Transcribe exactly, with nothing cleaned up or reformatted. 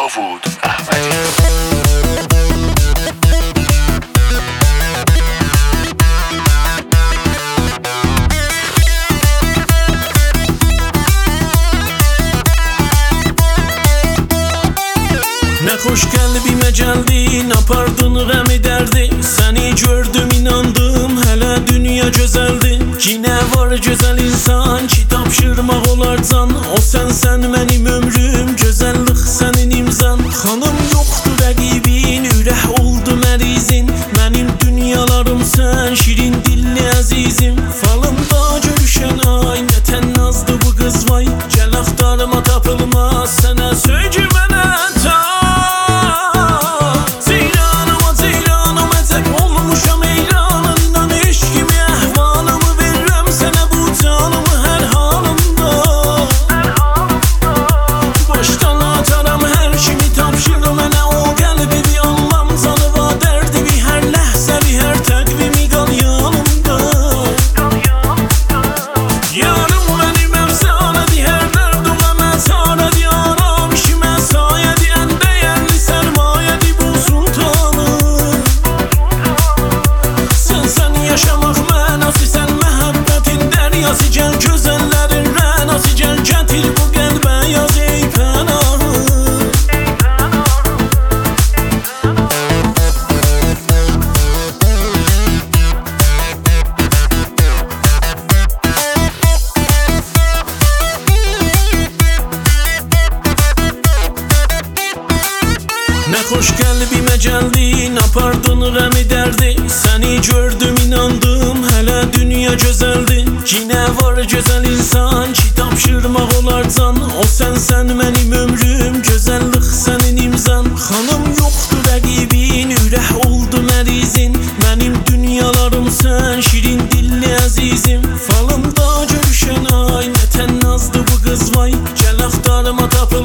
داوود احمدی. Ne xoş qəlbimə gəldin, apardın qəmi dərdi. Səni gördüm, inandım, hələ dünya gözəldir. Yine var gözəl insan ki, tapşırmaq olar can. O sənsən mənim ömrüm, gözəllik sənin imzan. Xanım yoxdur rəqibin, ürək oldu mərizin. Mənim dünyalarım sən, şirin dilli əzizim. Falımda görüşən ay, nə tən nazdı bu qız vay. Gəl axtarıma tapılmaz, sənə söygü mənə ta. Ne xoş qəlbimə gəldin, apardın qəmi dərdi. Səni gördüm, inandım, hələ dünya gözəldir. Yine var gözəl insan ki, tapşırmaq olar can. O sənsən mənim ömrüm, gözəllik sənin imzan. Xanım yoxdur rəqibin, ürək oldu mərizin. Mənim dünyalarım sən, şirin dilli əzizim. Falımda görüşən ay, nə tən nazdı bu qız vay. Gəl axtarıma tapı